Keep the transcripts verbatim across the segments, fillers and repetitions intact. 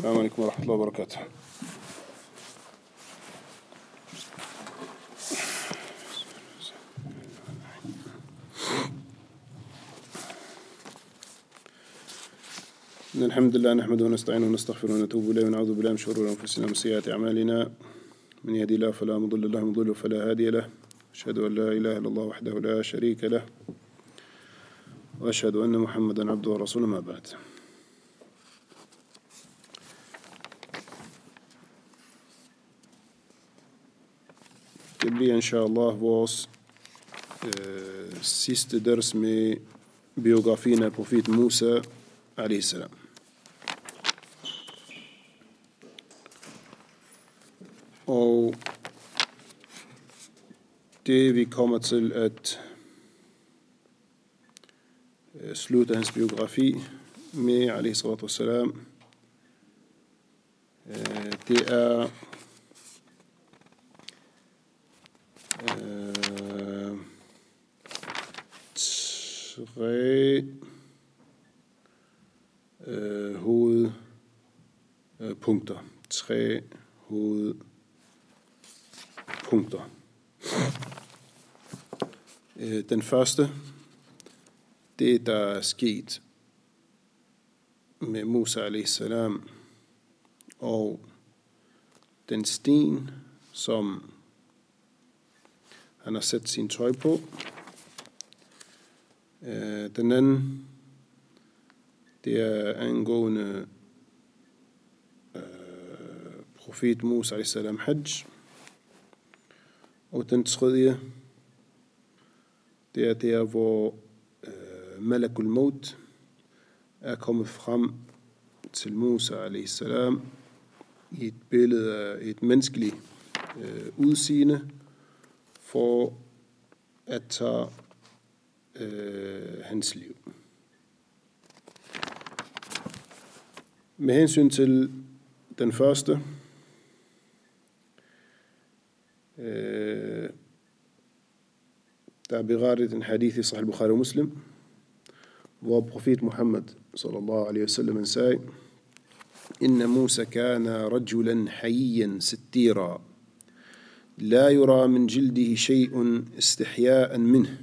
السلام عليكم ورحمة الله وبركاته. إن الحمد لله نحمده ونستعينه ونستغفره ونتوب إليه ونعوذ بالله من شرور أنفسنا ومن سيئات أعمالنا. من يهدي الله فلا مضل له ومن يضلل فلا هادي له. أشهد أن لا إله إلا الله وحده لا شريك له وأشهد أن محمدا عبده ورسوله ما بعد. Det bliver inshallah vores øh, sidste ders med biografien af profet Musa alaihi salam. Og det vi kommer til at øh, slutte hans biografi med alaihi salatu wassalam, øh, det er Øh, tre øh, hovedpunkter. Øh, tre hovedpunkter. Øh, den første, det der er sket med Musa alaihi salam og den sten, som han har sat sin tøj på. Øh, den anden, det er angående øh, profet Musa alaihi salam hajj. Og den tredje, det er der, hvor øh, Malakul Maut er kommet frem til Musa alaihi salam i et billede af et menneskeligt øh, udseende, for at tage øh, hans liv. Med hensyn til den første, øh, der er berettet en hadith i Sahih Bukhari og Muslim, hvor profet Muhammad sallallahu alaihi wasallam sagde: Inna Musa kana rajulan hayyan sittira لا يرى من جلده شيء استحياء منه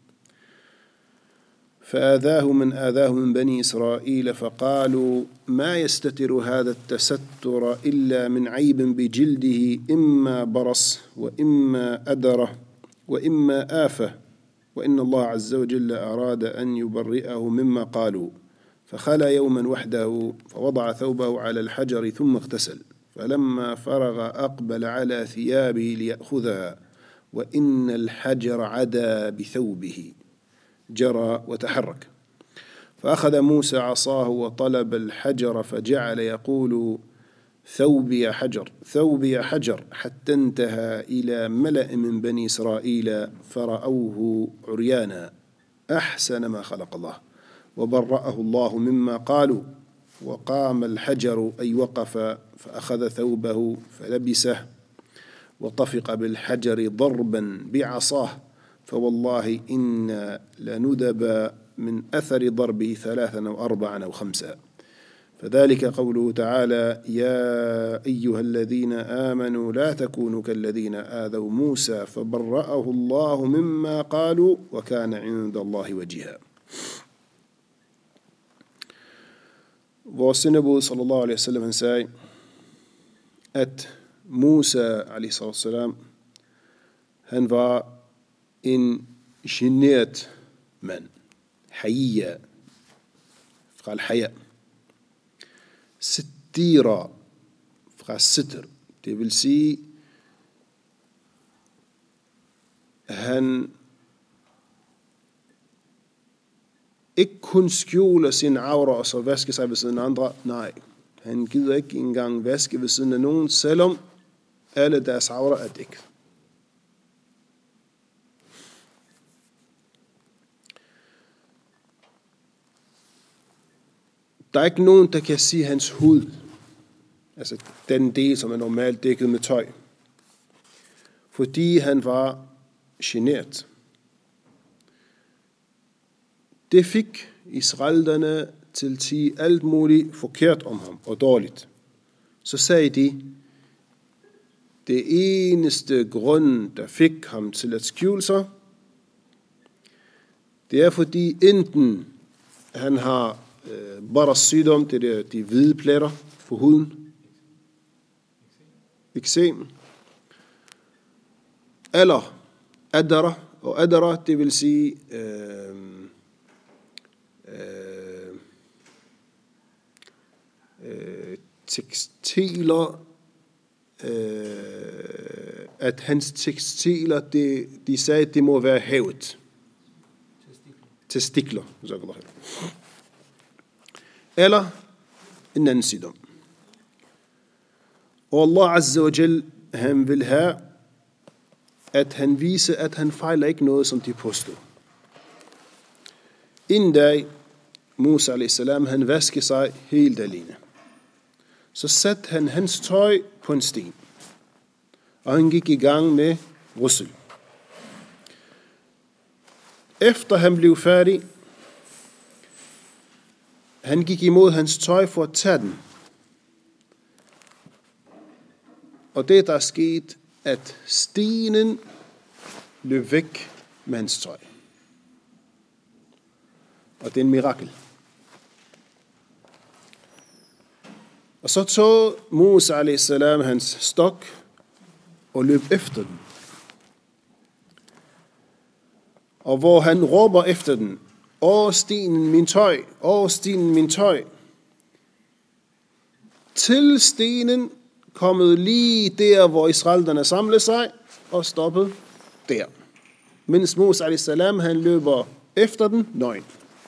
فآذاه من آذاه من بني إسرائيل فقالوا ما يستتر هذا التستر إلا من عيب بجلده إما برص وإما أدرة وإما آفة وإن الله عز وجل أراد أن يبرئه مما قالوا فخلى يوما وحده فوضع ثوبه على الحجر ثم اغتسل فلما فرغ أقبل على ثيابه ليأخذها وإن الحجر عدا بثوبه جرى وتحرك فأخذ موسى عصاه وطلب الحجر فجعل يقول ثوبي يا حجر ثوبي يا حجر حتى انتهى إلى ملأ من بني إسرائيل فرأوه عريانا أحسن ما خلق الله وبرأه الله مما قالوا وقام الحجر أي وقف فأخذ ثوبه فلبسه وطفق بالحجر ضربا بعصاه فوالله إنا لندب من أثر ضربه ثلاثا أو أربعا أو خمسا فذلك قوله تعالى يا أيها الذين آمنوا لا تكونوا كالذين آذوا موسى فبرأه الله مما قالوا وكان عند الله وجيها. Vores sendebud sallallahu alaihi wasallam han sagde, at Musa alaihi salam, han var en genert mand. Hayya, fra al-haya. Sittira, fra sitr. Det vil sige, han ikke kun skjuler sin aura og så vaske sig ved siden af andre. Nej, han gider ikke engang vaske ved siden af nogen, selvom alle deres aura er dækket. Der er ikke nogen, der kan sige hans hud, altså den del, som er normalt dækket med tøj, fordi han var genert. Det fik israelerne til at sige alt muligt forkert om ham og dårligt. så sagde de, det eneste grund, der fik ham til at skjule sig, det er fordi enten han har øh, baras sygdom, det er de hvide pletter på huden, eksem, eller adara, og adara, det vil sige øh, øh, øh, tekstiler, øh, at hans tekstiler, det, de sagde, at det må være havet. Testikler. Testikler. Eller en anden sygdom. Og Allah Azza wa Jal, han vil have, at han viser, at han fejler ikke noget, som de påstår. En dag, Musa alayhi salam, han vasker sig helt alene. Så satte han hans tøj på en sten. Og han gik i gang med ghusl. Efter han blev færdig, han gik imod hans tøj for at tage den. Og det der er sket, at stenen løb væk med hans tøj. Og det er en mirakel. Og så tog Musa alayhi salam hans stok og løb efter den. Og hvor han råber efter den, åh stenen min tøj, åh stenen min tøj. Til stenen kommet lige der, hvor israelerne samlede sig, og stoppede der. Mens Musa alayhi salam, han løber efter den nøgen.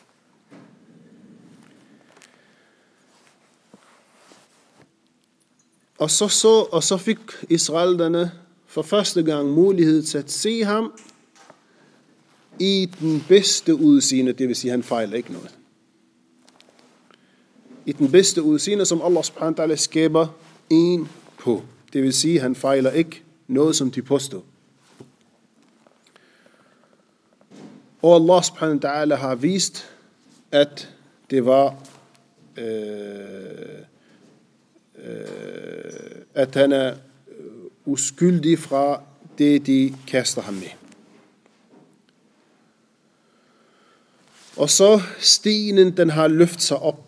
Og så, så, og så fik israelerne for første gang mulighed til at se ham i den bedste udseende, det vil sige, han fejler ikke noget. I den bedste udseende, som Allah subhanahu wa ta'ala skaber en på. Det vil sige, han fejler ikke noget, som de påstår. Og Allah subhanahu wa ta'ala har vist, at det var øh, øh, at han er uskyldig fra det, de kaster ham med. Og så stenen, den har løftet sig op.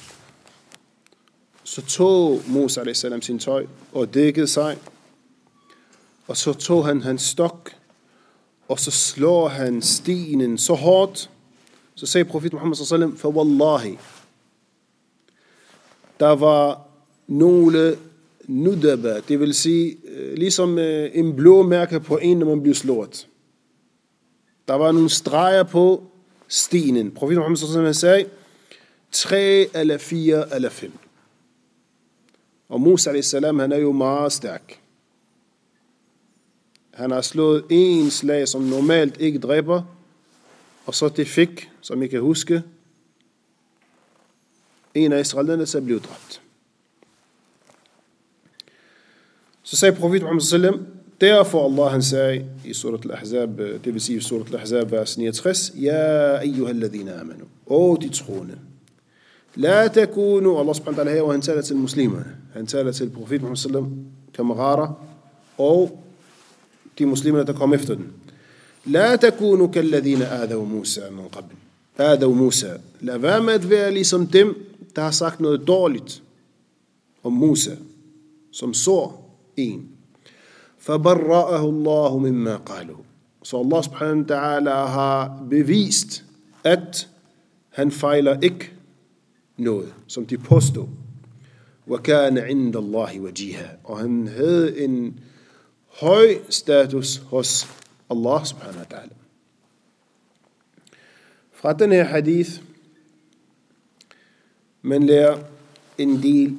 Så tog Musa alayhi salam sin tøj og dækkede sig. Og så tog han hans stok, og så slår han stenen så hårdt. Så sagde profet Muhammad sallallahu alaihi wasallam, for wallahi, der var nogle nudaba, det vil sige ligesom en blå mærke på en, når man bliver slået. Der var nogle streger på stenen. Profet Muhammad sallallahu alaihi wasallam sagde, tre eller fire eller fem. Og Musa alayhi salam, han er jo meget stærk. Han har slået en slag, som normalt ikke dræber, og så det fik, som I kan huske, en af israelerne, der blev dræbt. Så sagde profet Muhammad sallallahu alaihi wasallam, derfor Allah han sagde i surat al-Ahzab, det vil sige i surat al-Ahzab, vers niogtres, ja, ayyuhalladhina amanu, o de troende, la takunu, Allah subhanahu wa ta'ala her, og han taler til muslimerne, han taler til profet Muhammad sallallahu alaihi wasallam, kammerater, og de muslimer, der kom efter den. La takunu kalladhina adaw Musa min qabl. Adaw Musa. Lad være med at være ligesom dem, der har sagt noget dårligt om Musa, som sår en. Fabarra'ahu Allahu mimma qalu. Så Allah subhanahu wa ta'ala har bevist, at han fejler ikke noget, som de påstår. Wa kana inda Allahi wajiha. Og han havde en høj status hos Allah subhanahu wa ta'ala. Fra den her hadith, man lærer en del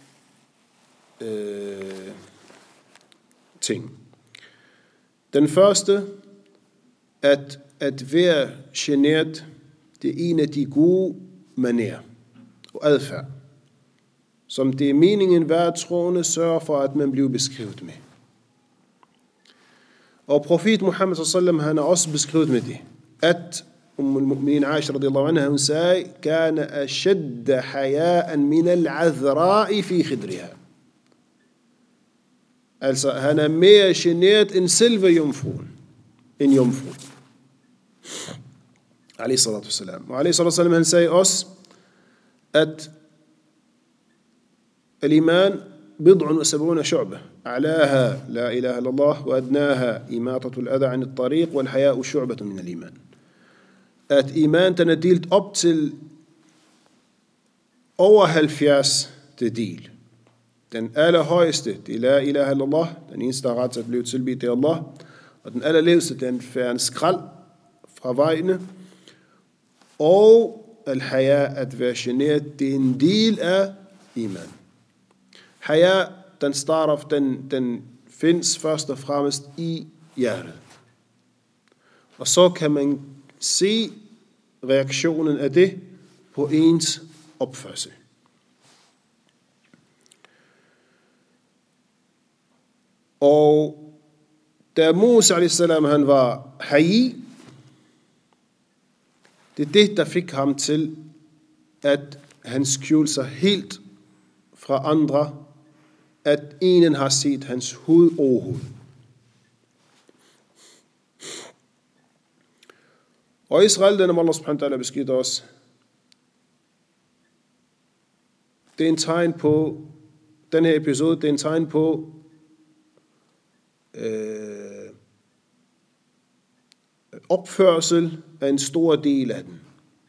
øh, ting. Den første, at at være genert, det er en af de gode manerer og adfærd, som det er meningen hver troende sørger for, at man bliver beskrevet med. Og profet Muhammad sallallahu alaihi wasallam, han er også beskrevet med det, at Umm al-Mu'minin Aisha radiyallahu anha, hun sagde, kana ashadda haya'an min al-'adhra'i fi khidriha. Altså, han er mere generet end selve jomfruen. End jomfruen. Alayhi salatu wassalam. Og alayhi salatu wassalam, han sagde også, at al-iman bid'un wa sab'una shu'bah. A'laha la ilaha illallah, wa adnaha imatatu al-adha 'an at-tariq, wal haya'u shu'batun min al-iman. At iman, den er delt op til over halvfjerds til del. Den allerhøjeste, det er la ilaha illallah, den eneste, der er ret til at blive tilbedt, det er Allah. Og den allerleveste, den færer en skrald fra vejene. Og al-haya, at være generet, det er en del af iman. Haya, den starter, den, den findes først og fremmest i hjertet. Og så kan man se reaktionen af det på ens opførsel. Og da Musa alayhi salam, han var hayi, det er det, der fik ham til, at han skjulte sig helt fra andre, at ingen har set hans hud overhovedet. Og Israel, den om Allah subhanahu wa ta'ala beskytter os, det er en tegn på, den her episode, det er en tegn på, øh, opførsel af en stor del af den.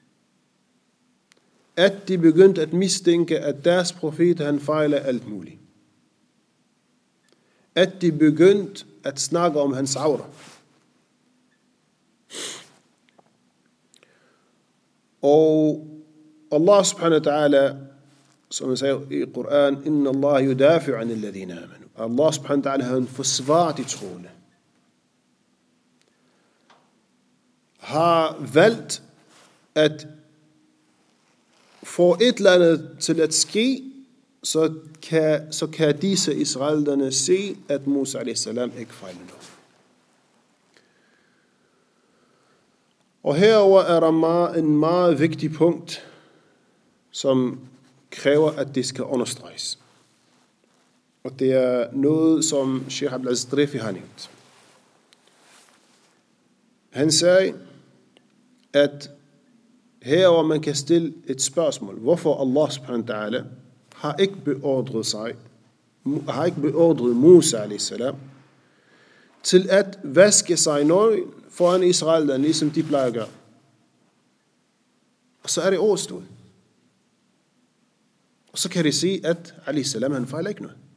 At de begyndte at mistænke, at deres profet, han fejler alt muligt. At de begyndte at snakke om hans aura. Og Allah subhanahu wa ta'ala, som han siger i Koran, inna Allah yudafi'u an alladhina amanu. Allah subhanahu wa ta'ala, han forsvarer de troende. Har valgt at få et eller andet til at ske, så kan, så kan disse israelerne se, at Musa alayhi salam ikke fejler noget. Og herover er der meget, en meget vigtig punkt, som kræver, at det skal understreges. Og det er noget, som Sheikh Abdul Aziz Drifi har nævnt. Han sagde, at herover man kan stille et spørgsmål. Hvorfor Allah subhanahu wa ta'ala har ikke beordret sig, har ikke beordret Musa alayhi salam til at vaske sig nøgen foran Israel, ligesom de plejer at gøre. Og så er det overstået. Og så kan de sige, at alayhi salam, han fejler ikke noget.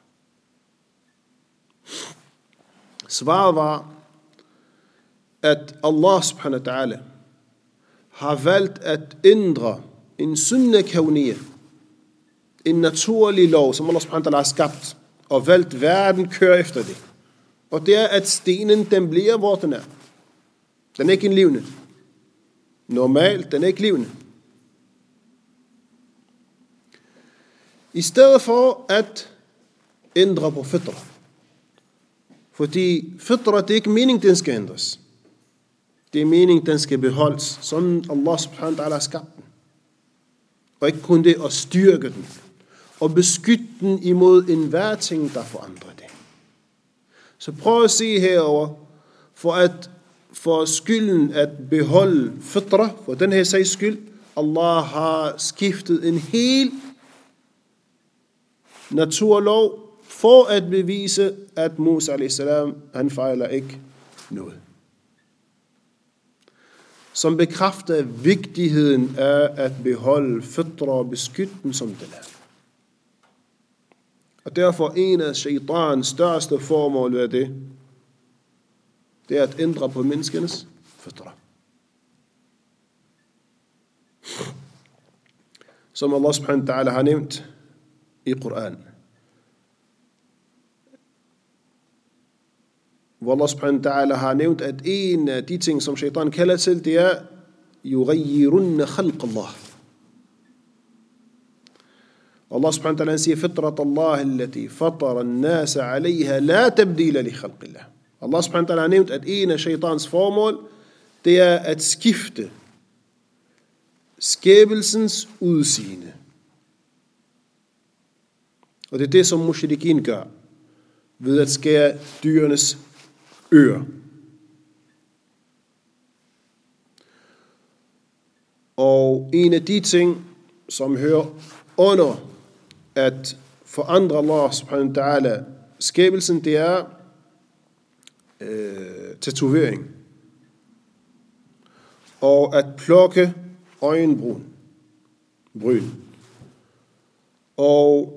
Svaret var, at Allah subhanahu wa ta'ala har valgt at ændre en sunna kauniyya, en naturlig lov, som Allah subhanahu wa ta'ala har skabt, og valgt verden kører efter det. Og det er, at stenen, den bliver, hvor den er. Den er ikke en levende. Normalt, den er ikke levende. I stedet for at ændre på fitra. Fordi fitra, det er ikke meningen, den skal ændres. Det er meningen, den skal beholdes, sådan Allah subhanahu wa ta'ala har skabt den. Og ikke kun det at styrke den, og beskytte den imod enhver ting, der forandrer det. Så prøv at se herover, for at for skylden at beholde fitra, for den her sags skyld, Allah har skiftet en hel naturlov, for at bevise, at Musa alayhi salam, han fejler ikke noget. Som bekræfter vigtigheden af at beholde fitra og beskytte den, som den er. Og derfor en af shaitans største formål er det, det er at ændre på menneskenes fitra. Som Allah subhanahu wa ta'ala har nævnt i Koran. Hvor Allah subhanahu wa ta'ala har nævnt, at en af de ting, som shaitan kalder til, det er يغيرن خلق الله. Allah subhanahu wa ta'ala siger, فطرة الله التي فطر الناس عليها لا تبديل لخلق الله. Allah subhanahu wa ta'ala har nævnt, at en af shaitans formål, det er at skifte skabelsens udseende. Og det er det, som mushrikin gør. ved at skære dyrenes ører. Og en af de ting, som hører under at forandre Allah subhanahu wa ta'ala skabelsen, det er øh, tatovering. Og at plukke øjenbryn. Bryn. Og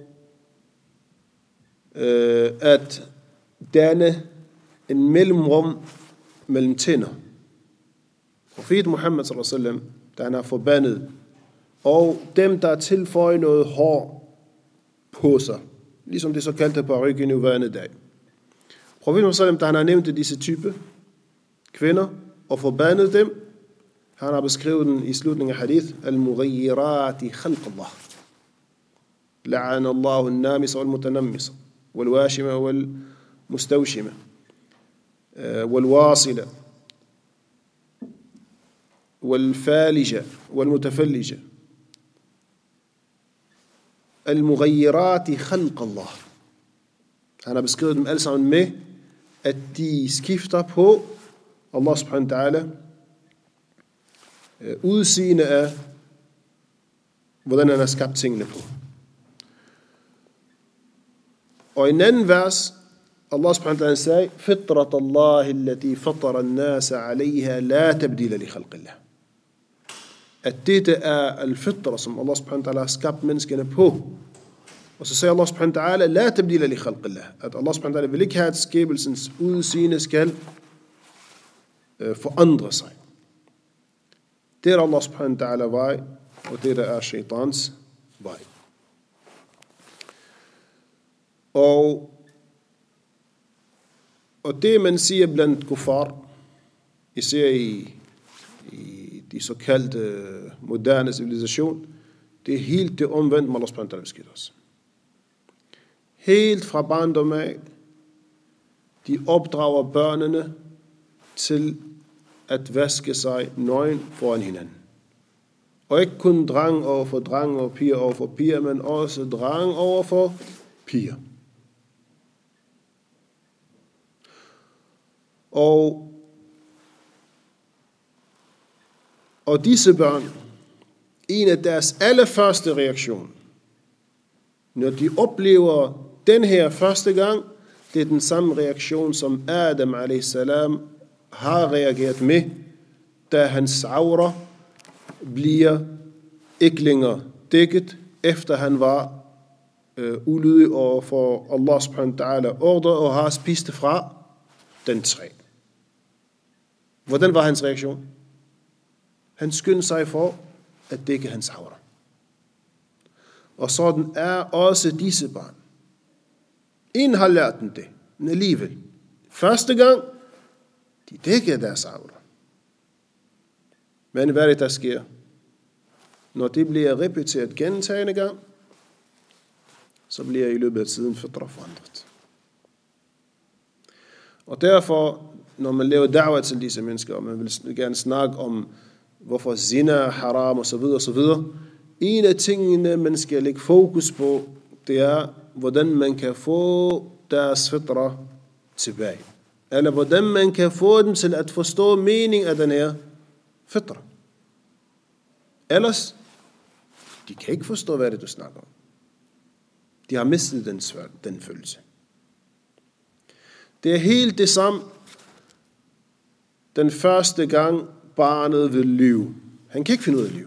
øh, at danne en mellemrum mellem tænder. Profet Muhammad sallallahu alaihi wasallam, der han er forbandet, og dem, der tilføjer noget hår på sig, ligesom det såkaldte paryk i nuværende dag. Profet Muhammad sallallahu alaihi wasallam, der han har nævnt disse type kvinder, og forbandet dem, han har beskrevet den i slutningen af hadith, al-mughayyirati khalq Allah. La'ana Allahu an-namisa wal-mutanamisa, wal-washima wal-mustawshima, wal-wasila, والفالجة والمتفلجة المغيرات خلق الله. Han har beskrevet dem alle sammen med, at de skifter på Allah subhanahu wa ta'ala udseende af, hvordan han har skabt tingene på. Og i en anden vers, Allah subhanahu wa ta'ala sagde, fitrat Allah allati fatara an-nasa 'alayha la tabdila li khalqillah. At dette er al-fitra, som Allah subhanahu wa ta'ala har skabt menneskene på. Og så siger Allah subhanahu wa ta'ala, la tabdila li khalqillah. At Allah subhanahu wa ta'ala vil ikke have, at skabelsens udseende skal øh, forandre sig. Det er Allah subhanahu wa ta'ala vej, og det er shaitans vej. Og, og det man siger blandt kuffar, især i, i de såkaldte moderne civilisation, det er helt det omvendt, med Allah subhanahu wa ta'ala beskriver os. Helt fra barndom af, de opdrager børnene til at vaske sig nøgen foran hinanden. Og ikke kun dreng over for dreng og piger over for piger, men også dreng over for piger. Og Og disse børn, en af deres allerførste reaktion, når de oplever den her første gang, det er den samme reaktion, som Adam alayhi salam har reageret med, da hans aura bliver ikke længere dækket, efter han var øh, ulydig over for Allah subhanahu wa ta'ala ordre og har spist fra den træ. Hvordan var hans reaktion? Han skyndte sig for at dække hans aura. Og sådan er også disse børn. En har lært dem det, men alligevel. Første gang, de dækker deres aura. Men hvad er det, der sker? Når det bliver repeteret gentagende gang, så bliver i løbet af tiden fitra forandret. Og derfor, når man laver da'wah til disse mennesker, og man vil gerne snakke om, hvorfor zina er haram og så videre og så videre. En af tingene, man skal lægge fokus på, det er, hvordan man kan få deres fitra tilbage. Eller hvordan man kan få dem til at forstå meningen af den her fitra. Ellers, de kan ikke forstå, hvad det du snakker om. De har mistet den, den følelse. Det er helt det samme, den første gang, barnet vil lyve. Han kan ikke finde ud af at lyve.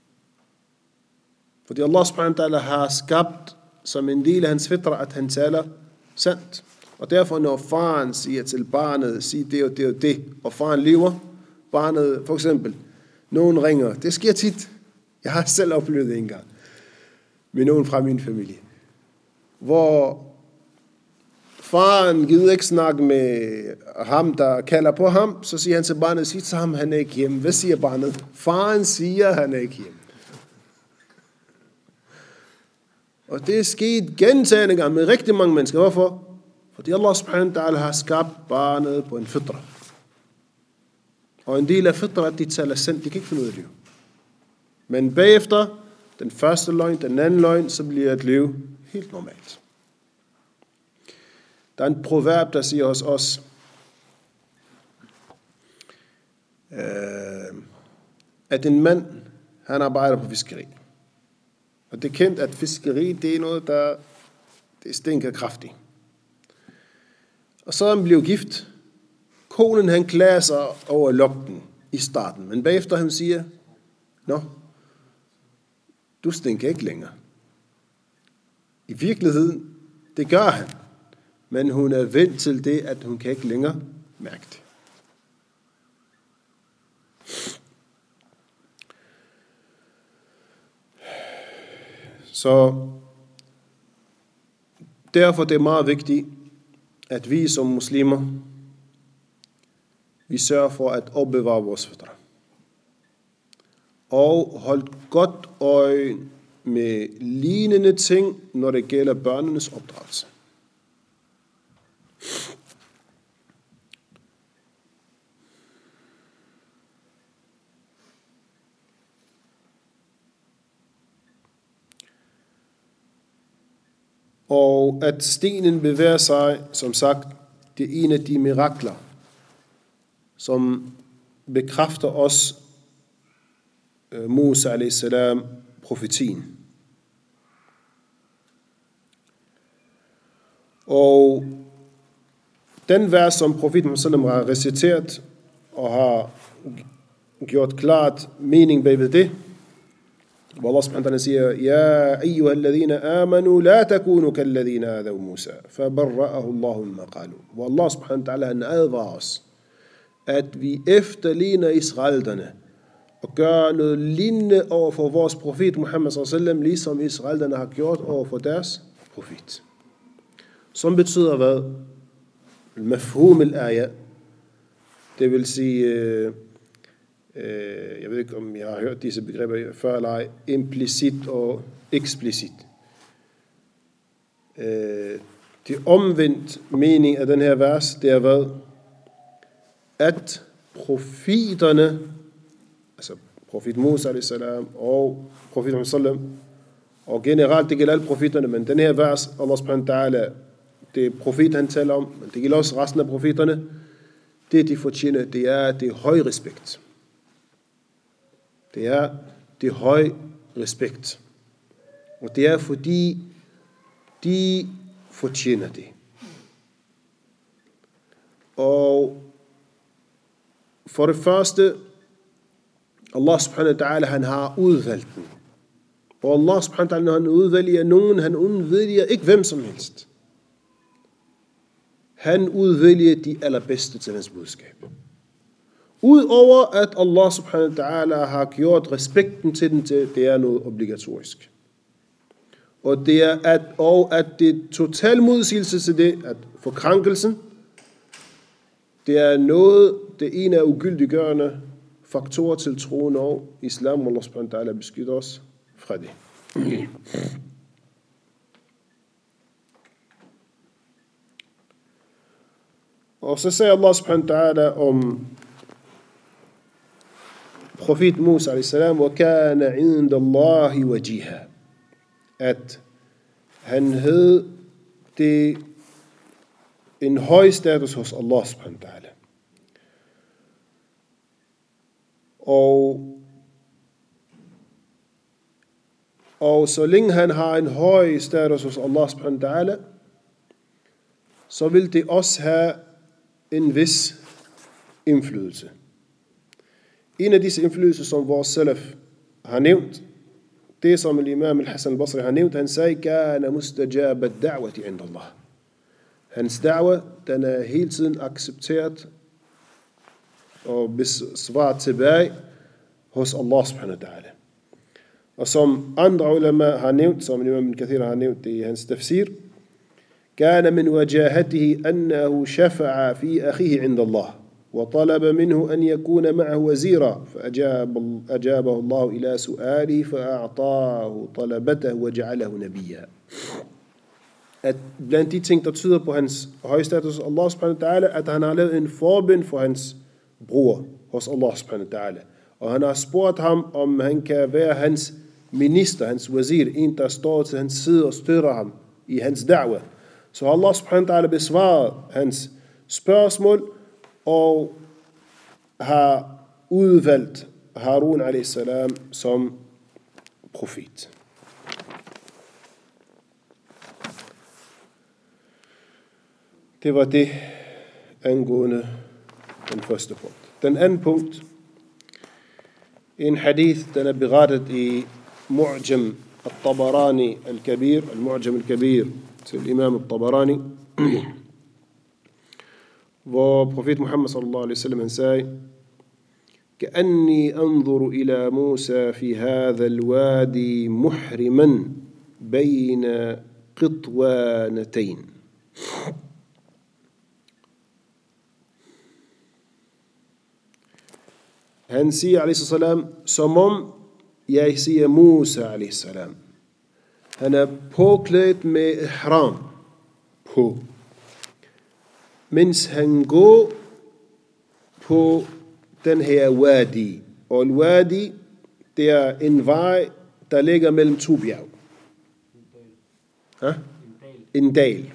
Fordi Allah subhanahu wa ta'ala har skabt som en del af hans fitra, at han taler sandt. Og derfor når faren siger til barnet, sig det og det og det, og faren lyver, barnet, for eksempel, nogen ringer, det sker tit. Jeg har selv oplevet det engang. Med nogen fra min familie. Hvor faren gider ikke snakke med ham, der kalder på ham, så siger han til barnet, sig til ham, han er ikke hjemme. Hvad siger barnet? Faren siger, han er ikke hjemme. Og det er sket gentagende gange med rigtig mange mennesker. Hvorfor? Fordi Allah subhanahu wa ta'ala har skabt barnet på en fitra. Og en del af fitra, at de taler sandt, de kan ikke finde ud af liv. Men bagefter, den første løgn, den anden løgn, så bliver et liv helt normalt. Der er en proverb, der siger hos os, øh, at en mand, han arbejder på fiskeri. Og det er kendt, at fiskeri, det er noget, der det stinker kraftigt. Og så er han blevet gift. Konen, han klager sig over lugten i starten, men bagefter han siger, nå, du stinker ikke længere. I virkeligheden, det gør han, men hun er vendt til det, at hun kan ikke længere mærke det. Så derfor det er meget vigtigt, at vi som muslimer, vi sørger for at opbevare vores fætre. Og hold godt øje med lignende ting, når det gælder børnenes opdragelse. Og at stenen bevæger sig, som sagt, det er en af de mirakler, som bekræfter os, Musa alaihi salam, profetien. Og den vers, som profeten sallam har reciteret og har gjort klart mening bagved det, hvor Allah subhanahu wa ta'ala siger, Ja ayyuha alladhina amanu, la takunu kalladhina adaw Musa, fabarra'ahu Allahu mimma qalu. Hvor Allah subhanahu wa ta'ala han advarer os, at vi efterligner israelerne og gør noget lignende over for vores profet Muhammad sallallahu alaihi wasallam, ligesom israelerne har gjort over for deres profet. Som betyder hvad? Mafhum al-aya. Det vil sige, øh, øh, jeg ved ikke om jeg har hørt disse begreber før eller ej, implicit og eksplicit. Øh, det omvendt mening af den her vers, det er hvad? At profeterne, altså profet Musa alaihi salam og profet Muhammad sallam, og generelt det gælder alle profeterne, men den her vers, Allah subhanahu wa ta'ala, det profet han taler om, men det gælder også resten af profeterne, det de fortjener, det er det høj respekt. Det er det høj respekt. Og det er fordi de fortjener det. Og for det første, Allah subhanahu wa ta'ala, han har udvalgt den. Og Allah subhanahu wa ta'ala, når han udvælger nogen, han udvælger ikke hvem som helst. Han udvælger de allerbedste til hans budskab. Udover at Allah subhanahu wa ta'ala har gjort respekten til den til, det er noget obligatorisk. Og det er at, og at det total modsigelse til det, at forkrænkelsen, det er noget, det ene af ugyldiggørende faktorer til troen og islam, Allah subhanahu wa ta'ala beskytter os fra det. Og så siger Allah subhanahu wa ta'ala om profet Musa alaihi salam, وَكَانَ عِنْدَ اللَّهِ وَجِيهًا, at han havde det en høj status hos Allah subhanahu wa ta'ala. Og, og så længe han har en høj status hos Allah subhanahu wa ta'ala, så vil det også have en vis indflydelse. En af disse indflydelser, som vores salaf har nævnt, det som imam al-Hassan al-Basri har nævnt, han sagde, kana mustajab ad-da'wati 'inda Allah. Hans da'wa, den er hele tiden accepteret og besvaret tilbage hos Allah subhanahu wa ta'ala. Og som andre ulema har nævnt, som imam al-Kathir har nævnt det i hans tafsir, كان من وجاهته أنه شفع في أخيه عند الله وطلب منه أن يكون معه وزيرا فأجاب أجابه الله إلى سؤاله فأعطاه طلبته وجعله نبيا. At blandt de ting, der tyder på hans høje status, Allah subhanahu wa ta'ala, at han har lavet en forbind for hans bror hos Allah subhanahu wa ta'ala. Og han har spurgt ham, om han kan være hans minister, hans wazir, en der står til hans side og støtter ham i hans da'wah. Så Allah subhanahu wa ta'ala besvaret hans spørgsmål og har udvalgt Harun alayhi salam som profet. Det var det angående den første punkt. Den anden punkt, en hadith, den er berettet i Mu'jam al-Tabarani al-Kabir, al-Mu'jam al-Kabir til imam al-Tabarani, hvor profet Muhammad sallallahu alaihi wasallam han sagde: كأني أنظر إلى موسى في هذا الوادي محرما بين قطوانتين. Han siger alayhi salam, som om jeg siger Musa alayhi salam. Han er påklædt med ihram på, mens han går på den her wadi. Og en wadi, det er en vej, der ligger mellem to bjerg. Ha? En dal.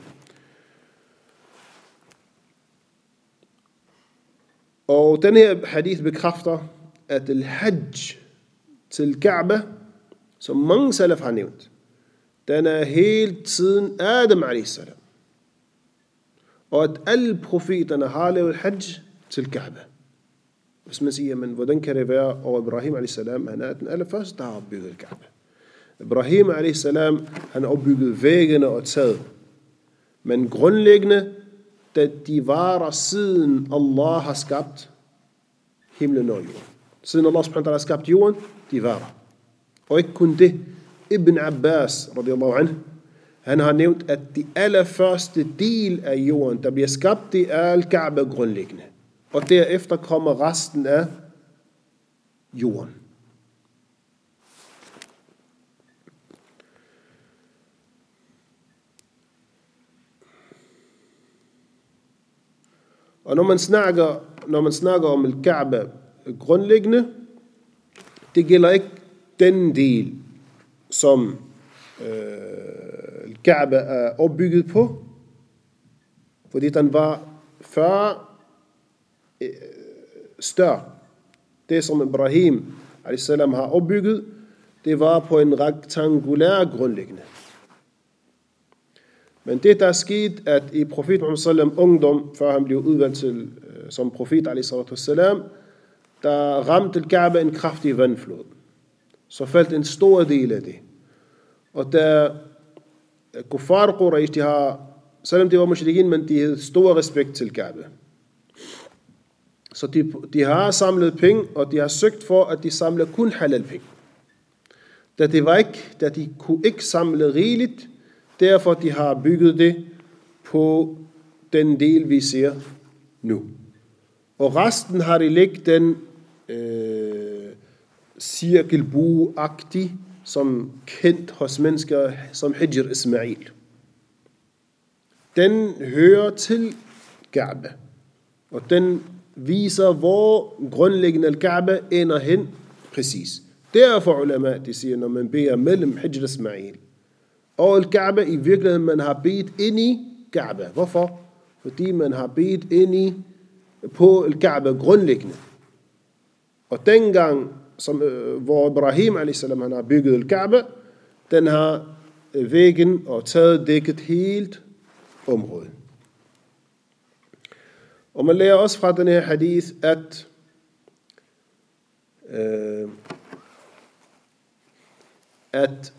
Og den her hadith bekræfter, at al-hajj til Kaaba, som mange salaf har nævnt, den er helt siden Adam alayhi salam. Og at alle profeterne har lavet hajj til Kaaba. Hvis man siger, men hvordan kan det være, og Ibrahim alayhi salam, han er den allerførste, der har opbygget Kaaba. Ibrahim alayhi salam, han har opbygget væggene og taget. Men grundlæggende, da de varer siden Allah har skabt himlen og jorden. Siden Allah subhanahu wa ta'ala har skabt jorden, de varer. Og ikke kun det. Ibn Abbas, radiyallahu anhu, han har nævnt, at de allerførste del af jorden, der bliver skabt, det er al-Kaaba grundlæggende. Og derefter kommer resten af jorden. Og når man snakker, når man snakker om al-Kaaba grundlæggende, det gælder ikke den del, som øh, al-Kaaba er opbygget på, fordi den var før øh, større. Det som Ibrahim alayhi salam har opbygget, det var på en rektangulær grundlæggende. Men det der er sket, at i profet Muhammad sallam ungdom, før han blev udvalgt til, øh, som profet alayhi salatu wassalam, der ramte al-Kaaba en kraftig vandflod. Så faldt en stor del af det. Og der kuffar Quraysh, de har, selvom de var mushrikin, men de havde stor respekt til Kaaba. Så de, de har samlet penge, og de har søgt for, at de samler kun halal penge. Da det var ikke, da de kunne ikke samle rigeligt, derfor de har bygget det på den del, vi ser nu. Og resten har de lægget den øh, cirkelbue-agtig, som kendt hos mennesker som Hijr Ismail. Den hører til Kaaba, og den viser, hvor grundlæggende al-Kaaba ender hen præcis. Derfor ulema, de siger, når man beder mellem Hijr Ismail og al-Kaaba, i virkeligheden man har bedt ind i Kaaba. Hvorfor? Fordi man har bedt ind i på al-Kaaba grundlæggende. Og dengang, som, øh, hvor Ibrahim alayhi salam, han har bygget al-Kaaba, den har øh, væggen og taget dækket helt området. Og man lærer også fra den her hadith, at øh, at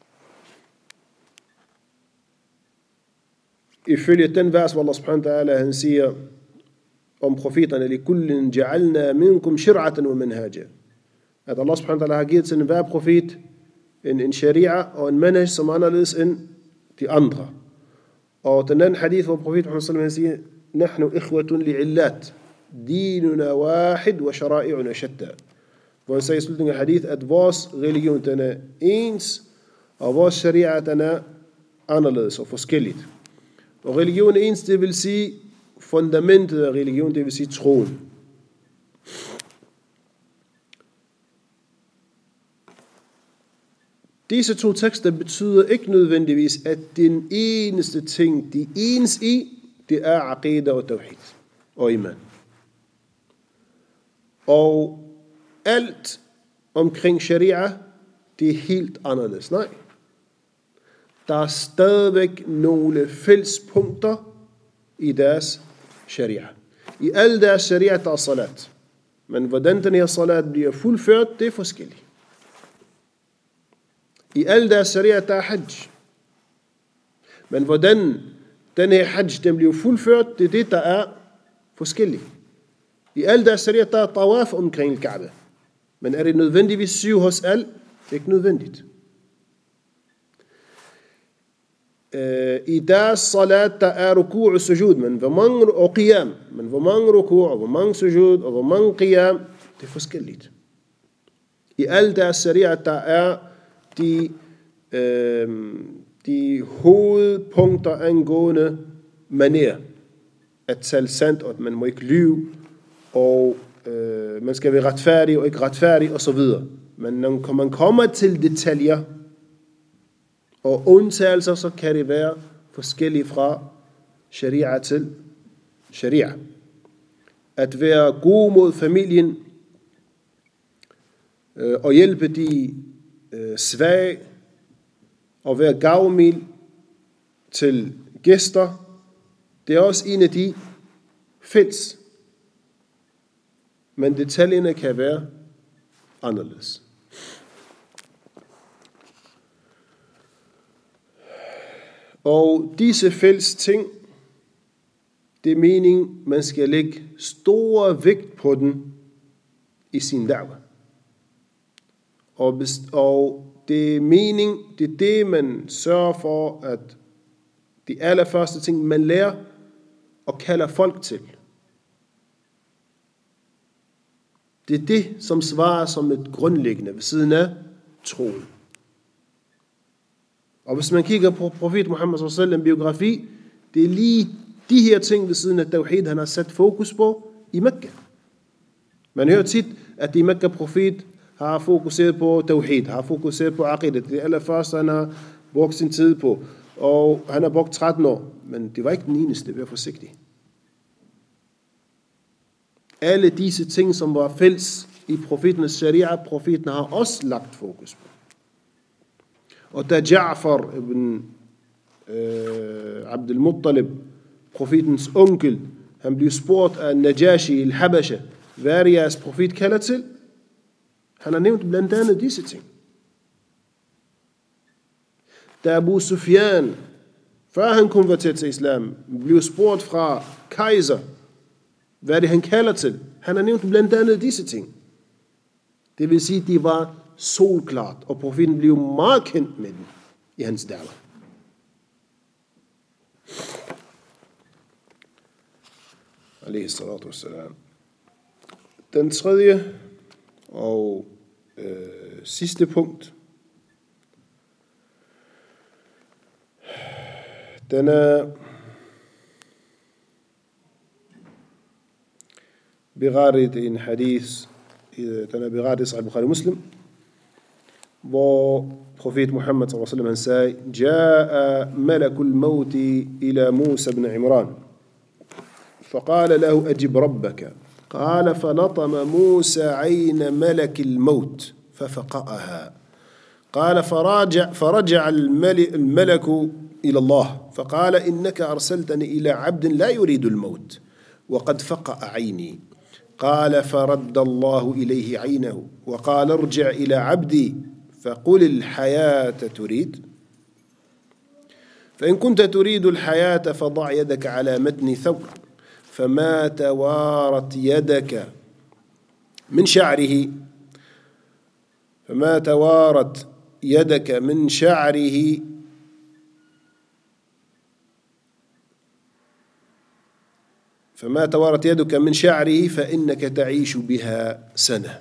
ifølge den vers, hvor Allah subhanahu wa ta'ala, han siger om profeterne, لِكُلٍّ جَعَلْنَا مِنْكُمْ شِرْعَةً وَمَنْهَاجًا, at Allah subhanahu wa ta'ala har givet til enhver profet en, en sharia og en manhaj, som er anderledes end de andre. Og den anden hadith, hvor profet Muhammad sallallahu alaihi wasallam siger, نَحْنُ إِخْوَةٌ لِعِلَّاتٍ دِينُنَا وَاحِدْ وَشَرَائِعُنَا شَتَّى, hvor han siger i slutningen af hadith, at vores religion, den er ens, og vores sharia, den er anderledes og forskelligt. Og religion er ens, det vil sige fundamentet af religion, det vil sige troen. Disse to tekster betyder ikke nødvendigvis, at den eneste ting, de ens i, det er aqida og tawhid og iman. Og alt omkring sharia, det er helt anderledes. Nej. Der er stadigvæk nogle fællespunkter i deres sharia. I alle deres sharia, der er salat. Men hvordan den her salat bliver fuldført, det er forskelligt. I alle deres sharia, der er hajj. Men hvordan den her hajj, den bliver fuldført, det er det, der er forskelligt. I alle deres sharia, der er tawaf omkring Kaaba. Men er det nødvendigvis syv hos alle? Det er ikke nødvendigt. I deres salat, der er ruku' og sujud, men hvor mange, og qiyam, men hvor mange ruku' og hvor mange sujud og hvor mange qiyam, det er forskelligt. I alle deres sharia, der er de, øh, de hovedpunkter angående manér. At tale sandt, og at man må ikke lyve, og øh, man skal være retfærdig og ikke retfærdig, og så videre. Men når man kommer til detaljer og undtagelser, så kan det være forskellige fra sharia til sharia. At være god mod familien øh, og hjælpe de øh, svage og være gavmild til gæster, det er også en af de fælles. Men detaljerne kan være anderledes. Og disse fælles ting, det er meningen, man skal lægge stor vægt på den i sin da'wah. Og, og det er meningen, det er det, man sørger for, at de allerførste ting, man lærer og kalder folk til. Det er det, som svarer som et grundlæggende ved siden af troen. Og hvis man kigger på profet Muhammad sallallahu alaihi wasallam biografi, det er lige de her ting ved siden af tawhid, han har sat fokus på i Mekka. Man hører tit, at i Mekka profet har fokuseret på tawhid, har fokuseret på aqida. Det er allerførste, han har brugt sin tid på. Og han har brugt tretten år, men det var ikke den eneste, vær forsigtig. Alle disse ting, som var fælles i profeternes sharia, profeten har også lagt fokus på. Og da Ja'far ibn øh, Abdul Muttalib, profetens onkel, han blev spurgt af Najashi al-Habasha, hvad er jeres profet kalder til? Han har nævnt blandt andet disse ting. Da Abu Sufyan, før han konverterede til islam, blev spurgt fra kejser, hvad er det han kalder til? Han har nævnt blandt andet disse ting. Det vil sige, at de var solklart, og profeten blev meget kendt med den i hans da'wah. Alayhi salatu wassalam. Den tredje og øh, sidste punkt, den er berettet i en hadith, den er berettet i Sahih Bukhari Muslim, hvor profet Muhammad sallallahu alaihi wasallam sagde: "Ja'a malakul maut ila Musa ibn Imran, فقال له أجب ربك قال فلطم موسى عين ملك الموت ففقأها قال فرجع فرجع الملك إلى الله فقال إنك أرسلتني إلى عبد لا يريد الموت وقد فقأ عيني قال فرد الله إليه عينه وقال ارجع إلى عبدي فقل الحياة تريد فإن كنت تريد الحياة فضع يدك على متن ثور فما توارت يدك من شعره فما توارت يدك من شعره فما توارت يدك من شعره فإنك تعيش بها سنة.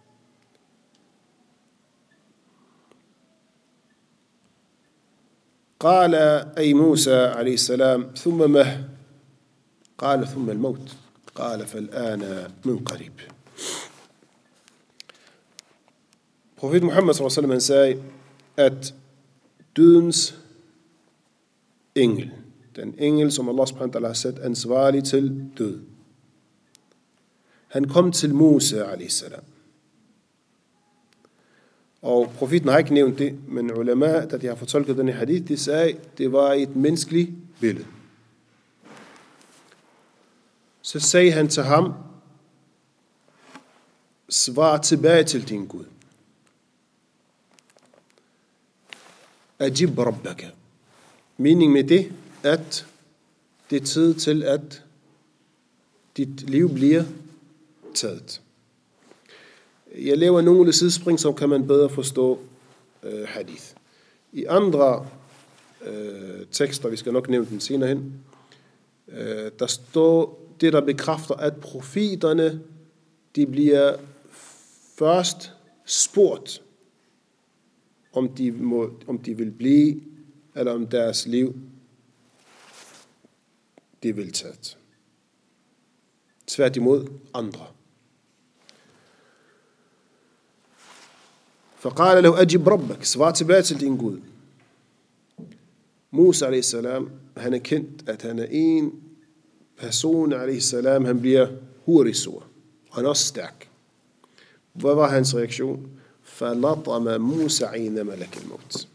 قال أي موسى عليه السلام ثم ما؟ قال ثم الموت قال فالآن من قريب. Profet Muhammad sallallahu alaihi wasallam sagde: at dødens engel, den engel, som Allah subhanahu wa ta'ala har sat ansvarlig til død, han kom til Musa alayhi salam. Og profeten har ikke nævnt det, men ulama, da de har fortolket denne hadith, de sagde, det var et menneskeligt billede. Så sagde han til ham, svar tilbage til din Gud. Ajib rabbaka. Mening med det, at det er tid til, at dit liv bliver taget. Jeg laver nogle sidespring, så kan man bedre forstå øh, hadith. I andre øh, tekster, vi skal nok nævne den senere hen, øh, der står det, der bekræfter, at profeterne, de bliver først spurgt, om de, må, om de vil blive, eller om deres liv, de vil taget. Tværtimod andre. فقال له أجب ربك, svar tilbage til din Gud. Musa alayhi salam, han er kendt, at han er en person alayhi salam, han bliver hurisur. Han er også stærk. Hvad var hans reaktion? فَلَطَمَ مُوسَ عِينَ مَلَكِ الْمَوْتِ.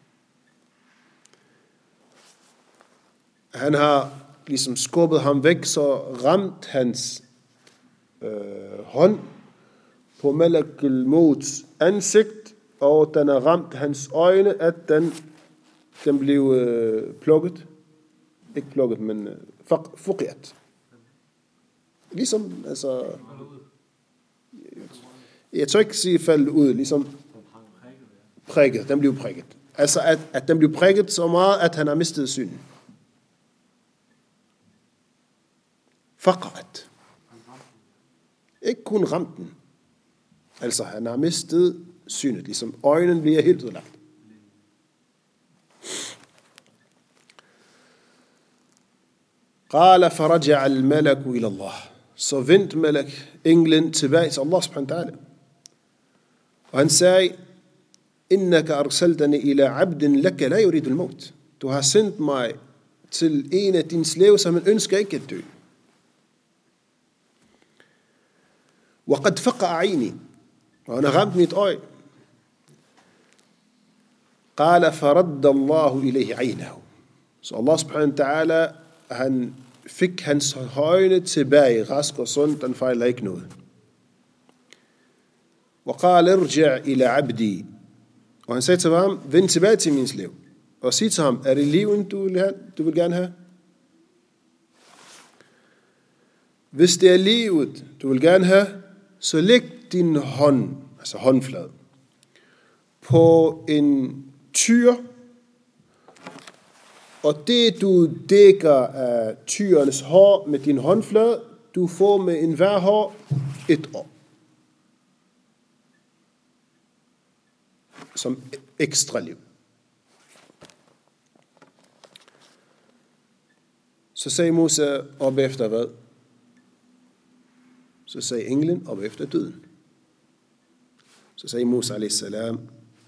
Han har ligesom skubbet ham væk, så ramt hans øh, hånd på Malak al-Mauts ansigt, og den har ramt hans øjne, at den, den blev øh, plukket. Ikke plukket, men øh, fuqiat. Ligesom, altså... Jeg tør ikke sige faldet ud, ligesom prikket. Den blev prikket. Altså, at, at den blev prikket så meget, at han har mistet synet. Faqat. Ikke kun ramt den. Altså, han har mistet synet, ligesom øjnene bliver helt udlagt. قال فرجع الملك إلى الله. Så vendte Malak, englen, tilbage til Allah subhanahu wa ta'ala. Og han sagde, innaka arsaltani ila abdin laka la yuridu al-maut. Du har sendt mig til en af dine slaver, som han ønsker ikke at dø. وقد فقع عيني. Og han har ramt mit øje. قال فرد الله إليه عينه. Så Allah subhanahu wa ta'ala, han fik hans øjne tilbage, rask og sund, den fejler ikke noget. وقال ارجع إلى عبدي. Og han sagde til ham, vend tilbage til min slave. Og sig til ham, er det liven, du vil, have, du vil gerne have? Hvis det er livet, du vil gerne have, så læg din hånd, altså håndflad, på en tyr, og det du dækker af tyrens hår med din håndflade, du får med en hver hår et år. Som ekstra liv. Så sagde Musa op efter hvad? Så sagde englen op efter døden. Så sagde Musa alayhi salam,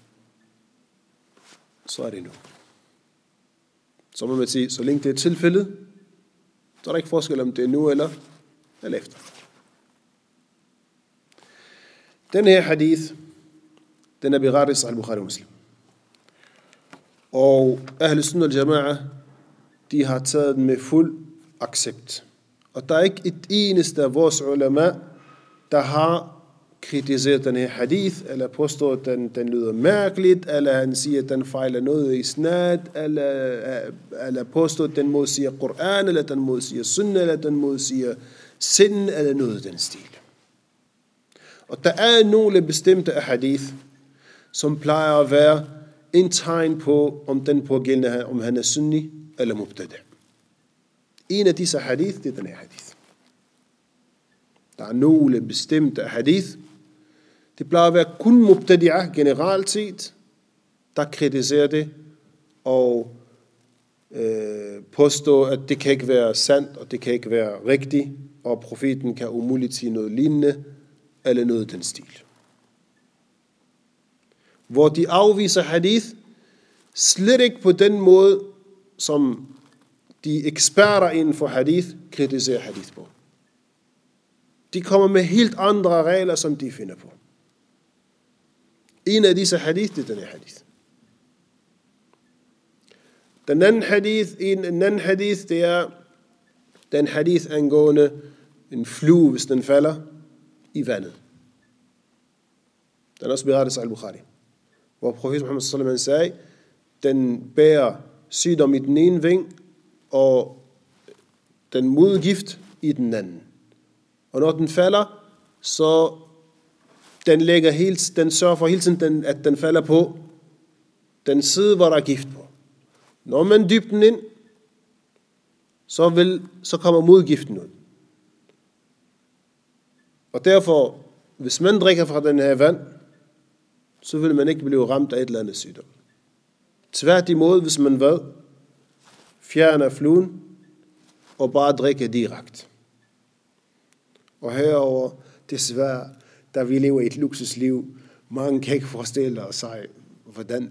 så er det nu. Så må man sige, så længe det er tilfældet, så er der ikke forskel om det er nu eller, eller efter. Den her hadith, den er berettet i Sahih Bukhari og Muslim. Og Ahl Sunnah al-Jama'a, de har taget den med fuld accept. Og der er ikke et eneste af vores ulama, der har kritiseret den her hadith, eller påstår, at den, den lyder mærkeligt, eller han siger, at den fejler noget i snad, eller, eller påstår, at den modsiger Koran, eller den modsiger Sunnah, eller den modsiger sind, eller noget af den stil. Og der er nogle bestemte af hadith, som plejer at være en tegn på, om den pågældende, om han er sunni eller mubtada. En af disse hadith, det er den her hadith. Der er nogle bestemte hadith. Det plejer at være kun mubtadi'ah generelt set, der kritiserer det og øh, påstår, at det kan ikke være sandt, og det kan ikke være rigtigt, og profeten kan umuligt sige noget lignende, eller noget den stil. hvor de afviser hadith, slet ikke på den måde, som de eksperter inden for hadith kritiserer hadith på. De kommer med helt andre regler, som de finder på. En af disse hadith, det er den her hadith. Den anden hadith, en, en anden hadith, det er den hadith angående en flue, hvis den falder i vandet. Den er også berettet af Al-Bukhari, hvor profet Muhammad sallallahu alaihi wasallam sagde, den bærer sygdom i den ene ving, og den modgift i den anden. Og når den falder, så den, lægger helt, den sørger for hele tiden, at den falder på den side, hvor der er gift på. Når man dyber den ind, så, vil, så kommer modgiften ud. Og derfor, hvis man drikker fra den her vand, så vil man ikke blive ramt af et eller andet sygdom. Tværtimod, hvis man hvad, fjerner fluen og bare drikker direkte. Og herover desværre, da vi lever i et luksusliv, mange kan ikke forestille sig, hvordan.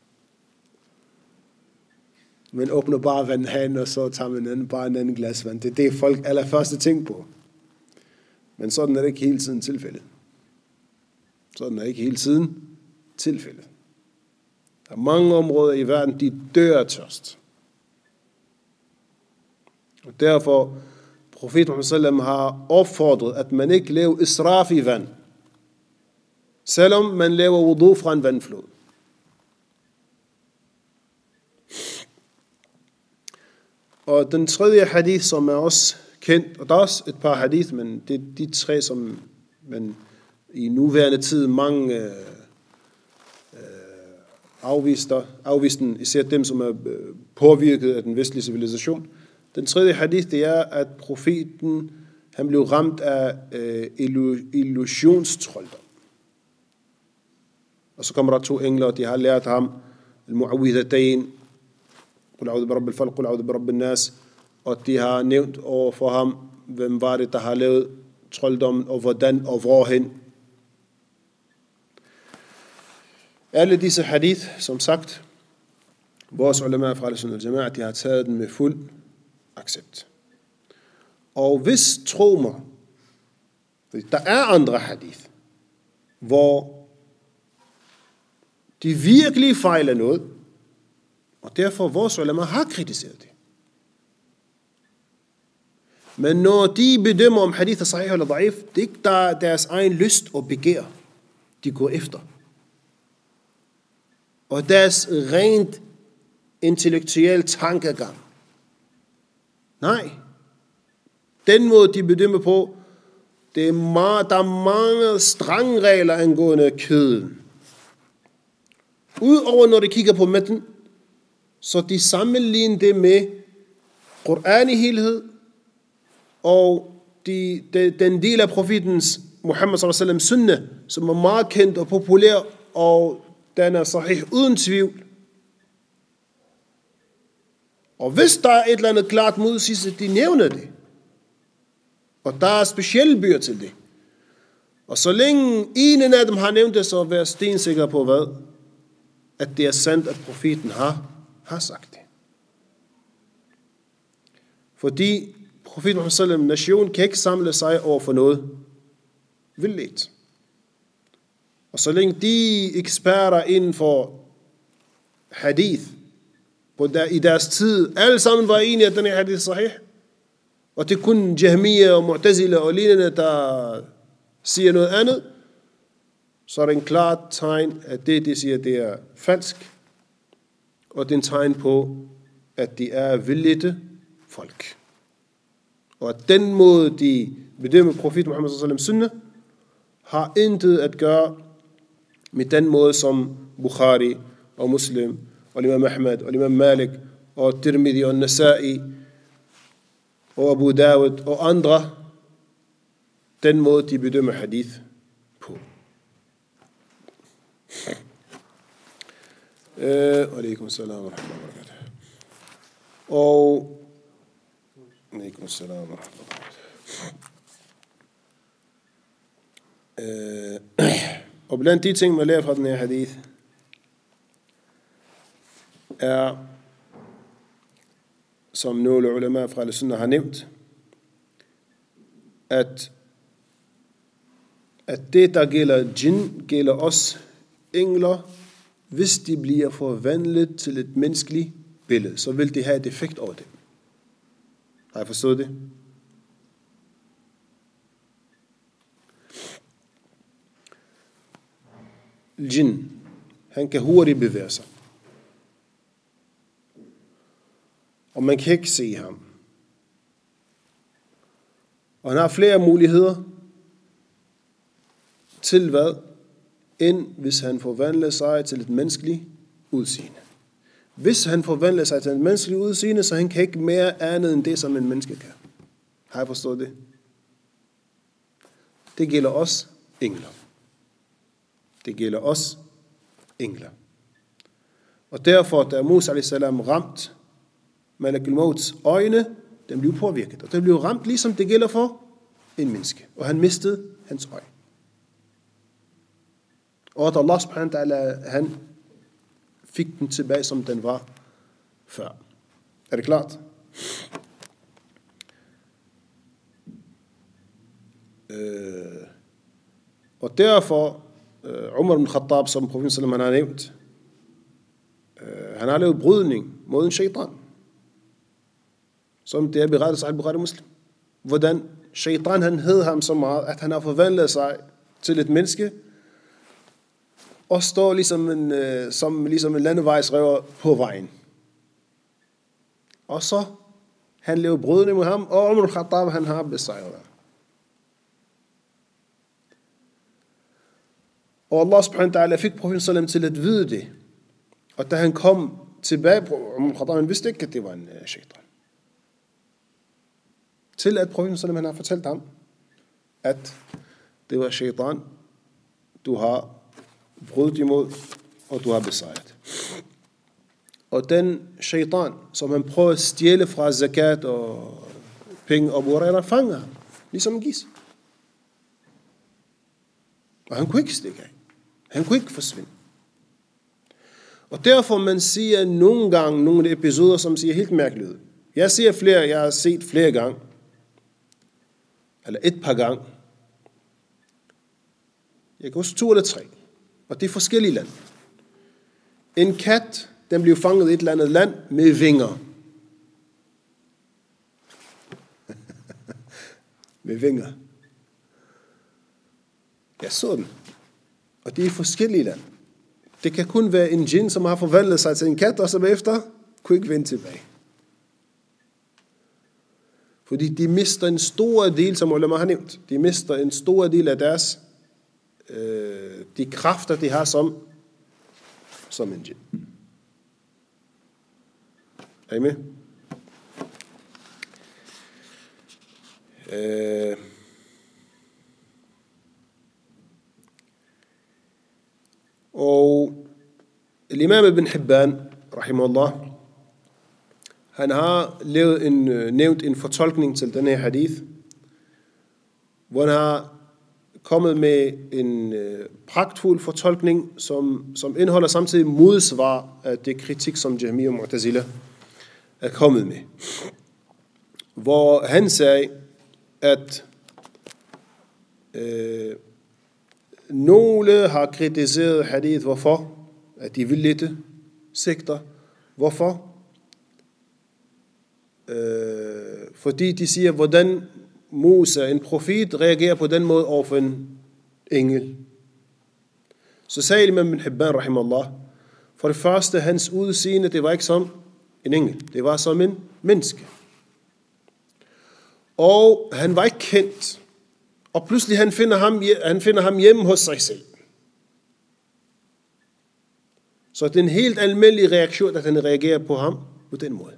Man åbner bare vandhanen, og så tager man en, bare en anden glas vand. Det er det, folk allerførste ting på. Men sådan er det ikke hele tiden tilfældet. Sådan er det ikke hele tiden tilfældet. Der er mange områder i verden, de dør tørst. Og derfor, profet Muhammad sallam har opfordret, at man ikke laver israf i vand, selvom man laver wudu fra en vandflod. Og den tredje hadith, som er også kendt, og der er også et par hadith, men det er de tre, som man i nuværende tid mange øh, afvister, afvisten, især dem, som er påvirket af den vestlige civilisation. Den tredje hadith, det er, at profeten, han blev ramt af øh, illusionstrolddom. Og så kommer der to engler, og de har lært ham al-mu'awwidhatayn, qul a'udhu bi rabbil falaq, qul a'udhu bi rabbin nas, og de har nævnt over for ham, hvem var det, der har lavet trolddommen, og hvordan og hvorhen. Alle disse hadith, som sagt, vores ulema fra Al-Sunnah al-Jama'a, de har taget den med fuld accept. Og hvis, tro mig, der er andre hadith, hvor de virkelig fejler noget, og derfor vores ulema har kritiseret det. Men når de bedømmer om hadith er sahih eller da'if, det er ikke der deres egen lyst og begær, de går efter. Og deres rent intellektuelle tankegang. Nej. Den måde, de bedømmer på, det er meget, der er mange strenge regler angående køden. Udover når de kigger på mætten, så de sammenligner det med Koran i helhed, og de, de, den del af profetens Muhammad sallallahu alaihi wasallam sunnah, som er meget kendt og populær, og den er sahih uden tvivl. Og hvis der er et eller andet klart modsigelse, de nævner det. Og der er specielle bøger til det. Og så længe en af dem har nævnt det, så vær stensikker på hvad? At det er sandt, at profeten har, har sagt det. Fordi profeten Muhammad sallallahu alaihi wasallam, nation kan ikke samle sig over for noget vildt. Og så længe de eksperter inden for hadith, på der, i deres tid, alle sammen var enige, at den er hadith sahih. Og det er kun Jahmiya og Mu'tazila og lignende, der siger noget andet, så er det en klart tegn, at det, de siger, det er falsk. Og det er en tegn på, at de er vildledte folk. Og at den måde, de bedømmer profeten Muhammad sallallahu alaihi wasallam sunnah, har intet at gøre med den måde, som Bukhari og Muslim og Imam Ahmad og Imam Malik og Tirmidhi og Nasa'i og Abu Dawud og andre, den måde, de bedømmer hadith på. Alaikum salam wa rahmatullahi wa barakatuh. Og alaikum salam wa rahmatullahi wa barakatuh. Og blandt de ting, man lærer fra den her hadith, er, som nogle ulema fra al-Sunnah har nævnt, at, at det, der gælder jinn, gælder også engler, hvis de bliver forvandlet til et menneskeligt billede, så vil de have et effekt over det. Har jeg forstået det? Jinn, han kan hurtigt bevæge sig. Og man kan ikke se ham. Og han har flere muligheder til hvad? End hvis han forvandler sig til et menneskeligt udseende. Hvis han forvandler sig til et menneskeligt udseende, så han kan ikke mere andet end det, som en menneske kan. Har jeg forstået det? Det gælder også engler. Det gælder også engler. Og derfor, da Musa alaihi salam ramt Malakul Mauts øjne, den blev påvirket. Og den blev ramt, ligesom det gælder for en menneske. Og han mistede hans øje. Og at Allah subhanahu wa ta'ala, han fik den tilbage, som den var før. Er det klart? Øh, og derfor, øh, Umar ibn Khattab, som profeten sallam han har nævnt, øh, han har lavet brydning mod en shaitan. Som det er berettet sig i Bukhari Muslim. Hvordan shaitan han hed ham så meget, at han har forvandlet sig til et menneske, og står ligesom en, øh, som ligesom en landevejsrøver på vejen. Og så han lever brydning mod ham, og Umar al-Khattab han har besejret ham. Og Allah subhanahu wa ta'ala fik profeten sallam til at vide det. Og da han kom tilbage, Umar al-Khattab han vidste ikke, at det var en uh, shaitan. Til at profeten sallam han har fortalt ham, at det var shaitan, du har brudt imod, og du har besejret. Og den shaitan, som han prøver at stjæle fra zakat og penge og burera, fanger ham, ligesom en gis. Og han kunne ikke stikke af. Han kunne ikke forsvinde. Og derfor man siger nogle gange, nogle episoder, som siger helt mærkeligt ud. Jeg siger flere, jeg har set flere gange, eller et par gange. Jeg kan huske to eller tre. Og det er forskellige lande. En kat, den blev fanget i et eller andet land med vinger. med vinger. Jeg så den. Og det er forskellige lande. Det kan kun være en djinn, som har forvandlet sig til en kat, og så bagefter kunne ikke vende tilbage. Fordi de mister en stor del, som ulema har nævnt. De mister en stor del af deres øh, de kræfter, de har som som en djinn. Er I med? Øh, og Imam Ibn Hibban, rahimahullah, han har lavet en, nævnt en fortolkning til denne hadith, hvor han har kommet med en øh, pragtfuld fortolkning, som, som indeholder samtidig modsvar af det kritik, som Jahmiya og Mu'tazila er kommet med. Hvor han sagde, at øh, nogle har kritiseret hadith, hvorfor? At de vildledte sekter. Hvorfor? Øh, fordi de siger, hvordan Musa, en profet, reagerer på den måde over for en engel. Så sagde Imam Ibn Hibban, rahimahullah, for det første, hans udseende, det var ikke som en engel. Det var som en menneske. Og han var ikke kendt. Og pludselig han finder ham, han finder ham hjemme hos sig selv. Så det er en helt almindelig reaktion, at han reagerer på ham på den måde.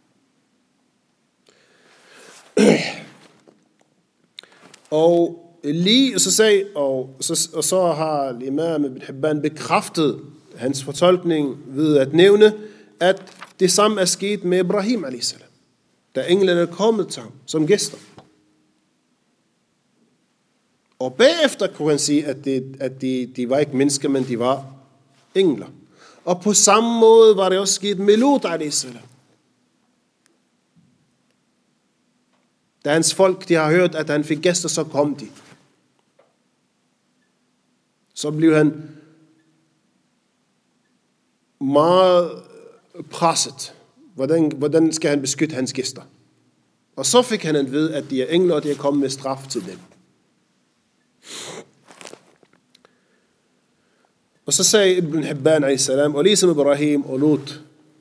Og lige så sagde, og så, og så har Imam Ibn Hibban bekræftet hans fortolkning ved at nævne, at det samme er sket med Ibrahim alaihi salam, da englene er kommet til ham som gæster. Og bagefter kunne han sige, at, det, at de, de var ikke mennesker, men de var engler. Og på samme måde var det også sket med Lut alaihi salam. Da hans folk, de har hørt, at han fik gæster, så kom de. Så blev han meget presset. Hvordan, hvordan skal han beskytte hans gæster? Og så fik han at vide, at de er engler, og de er kommet med straf til dem. Og så sagde Ibn Hibban alaihi salam, og ligesom Ibrahim og Lut,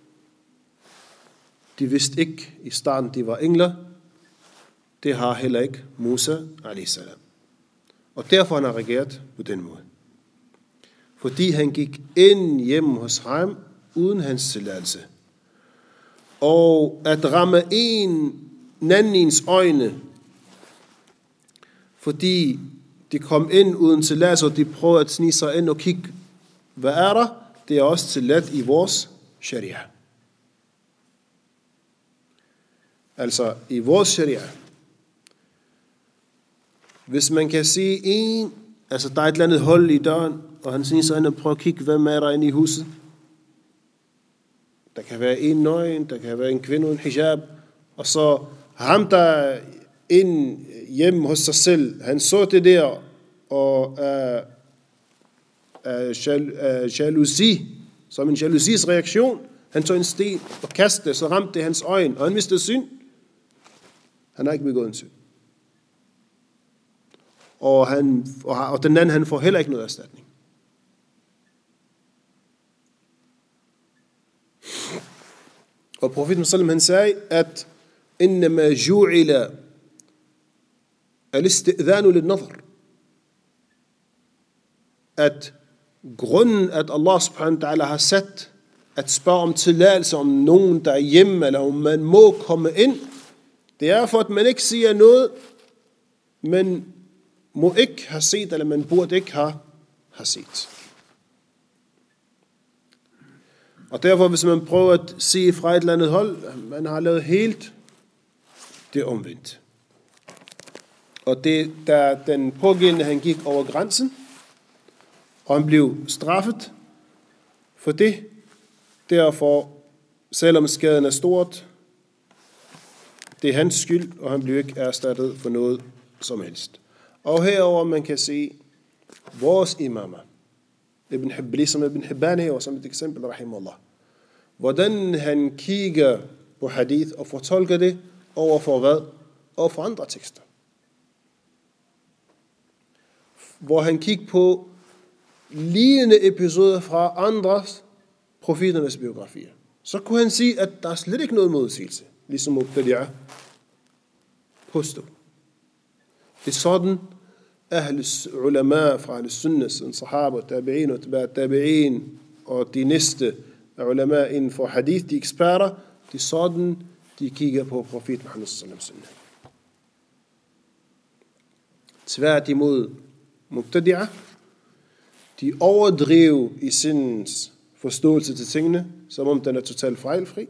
de vidste ikke i starten, de var engler. Det har heller ikke Musa alaihi salam. Og derfor han har reageret på den måde. Fordi han gik ind hjemme hos ham uden hans tilladelse. Og at ramme en andens øjne, fordi de kom ind uden tilladelse, og de prøvede at snige sig ind og kigge, hvad er der? Det er også tilladt i vores sharia. Altså i vores sharia. Hvis man kan se en, altså der er et eller andet hold i døren, og han sniger sig ind og prøver at kigge, hvem er der inde i huset. Der kan være en nøgen, der kan være en kvinde uden hijab, og så ham, der ind hjemme hos sig selv, han så det der, og af uh, uh, uh, jalousi, som en jalousis reaktion, han tog en sten og kastede, så ramte det hans øjne, og han mistede syn. Han har ikke begået en synd. Og, han, og, og den anden, han får heller ikke noget erstatning. Og profeten sallam, han sagde, at innama ju'ila al-istidhanu lil-nadhr. At grunden, at Allah subhanahu wa ta'ala har sat at spørge om tilladelse om nogen, der er hjemme, eller om man må komme ind, det er for, at man ikke siger noget, men må ikke have set, eller man burde ikke have, have set. Og derfor, hvis man prøver at se fra et eller andet hold, man har lavet helt det omvendt. Og det, da den pågældende, han gik over grænsen, og han blev straffet for det, derfor, selvom skaden er stort, det er hans skyld, og han blev ikke erstattet for noget som helst. Og herover man kan se vores imamer, Ibn Hibban, som Ibn Hibban her, som et eksempel, rahimahullah, hvordan han kigger på hadith og fortolker det over for hvad? Over for andre tekster. Hvor han kigger på lignende episoder fra andres profeternes biografier. Så kunne han sige, at der er slet ikke noget modsigelse, ligesom Mubtadi'a påstod. Det er sådan, Ahles ulama fra Ahles Sunnas, sahaba, tabi'in og tabi'in, og de næste ulama inden for hadith, de eksperter, det er sådan, de kigger på profet Muhammad sallallahu alaihi wasallam. Tværtimod Mubtadi'a, de overdriver i sindens forståelse til tingene, som om den er totalt fejlfri.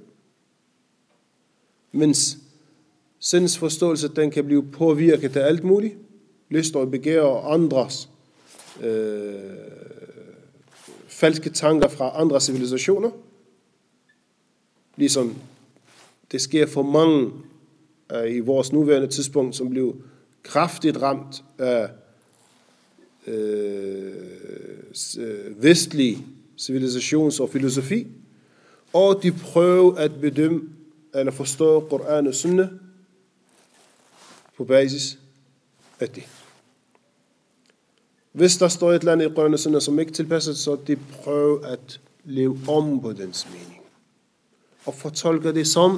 Mens sindens forståelse, den kan blive påvirket af alt muligt. Lyst og begær og andres øh, falske tanker fra andre civilisationer. Ligesom det sker for mange øh, i vores nuværende tidspunkt, som blev kraftigt ramt af øh, vestlig civilisations- og filosofi, og de prøver at bedømme eller forstå Koran og Sunna på basis af det. Hvis der står et eller andet i Koran og Sunna, som ikke tilpasser, så de prøver at leve om på dens mening og fortolker det som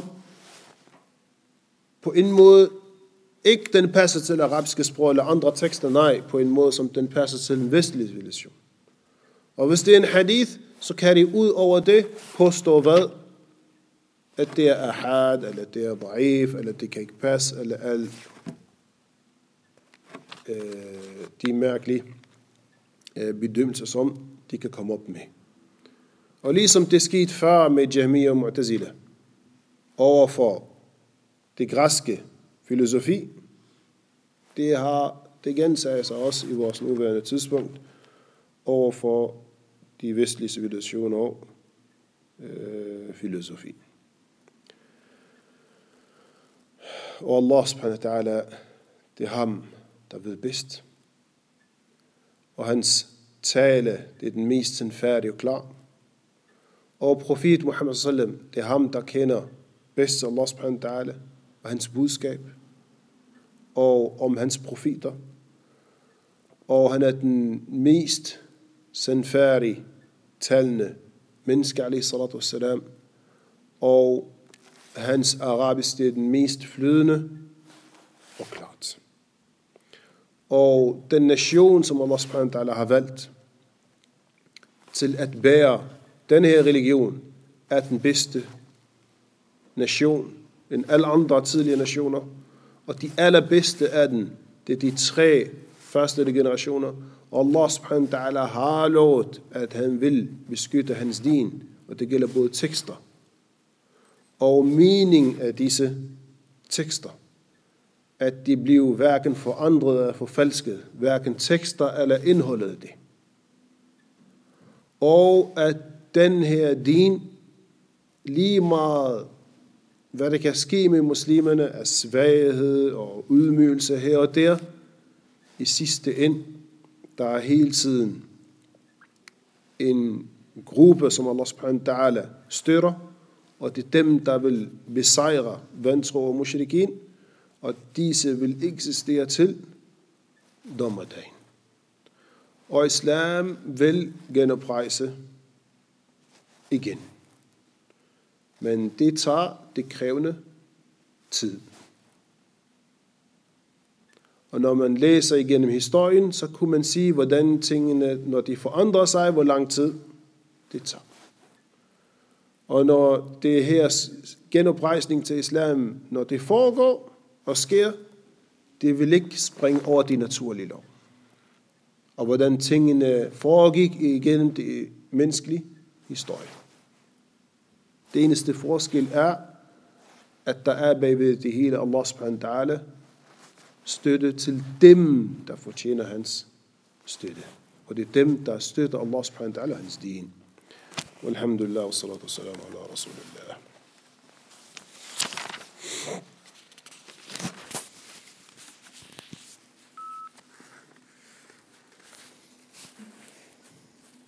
på en måde ikke den passer til arabiske sprog eller andre tekster, nej, på en måde som den passer til en vestlig civilisation. Og hvis det er en hadith, så kan de ud over det påstå hvad? At det er ahad, eller det er da'if, eller det kan ikke passe, eller alt øh, de mærkelige øh, bedømmelser, som de kan komme op med. Og ligesom det skete før med Jahmiya og Mu'tazila, overfor det græske filosofi, det har det gentager sig også i vores nuværende tidspunkt overfor de vestlige civilisationer og øh, filosofi. Og Allah subhanahu wa ta'ala, det er ham, der ved bedst. Og hans tale, det er den mest sandfærdige og klar. Og profet Muhammad sallam, det er ham, der kender bedst Allah subhanahu wa ta'ala og hans budskab og om hans profeter. Og han er den mest sandfærdige talende menneske, alaihi salatu wassalam. Og hans arabisk, det er den mest flydende og klart. Og den nation, som Allah subhanahu wa ta'ala har valgt til at bære den her religion, er den bedste nation end alle andre tidligere nationer. Og de allerbedste af den, det er de tre første generationer. Og Allah subhanahu wa ta'ala har lovet, at han vil beskytte hans din, og det gælder både tekster og mening af disse tekster, at de bliver hverken forandret eller forfalsket, hverken tekster eller indholdet af det. Og at den her din, lige meget hvad der kan ske med muslimerne af svaghed og ydmygelse her og der, i sidste ende, der er hele tiden en gruppe, som Allah subhanahu wa ta'ala støtter, og det er dem, der vil besejre vantro og mushrikin, og disse vil eksistere til dommerdagen. Og islam vil genoprejse igen. Men det tager det krævende tid. Og når man læser igennem historien, så kunne man sige, hvordan tingene, når de forandrer sig, hvor lang tid det tager. Og når det her genoprejsning til islam, når det foregår og sker, det vil ikke springe over de naturlige lov. Og hvordan tingene foregik igennem det menneskelige historie. Det eneste forskel er, at der er bagved det hele Allah subhanahu wa ta'ala støtte til dem, der fortjener hans støtte. Og det er dem, der støtter Allah subhanahu wa ta'ala hans din. Walhamdulillah, wa salatu wa salam ala rasulillah.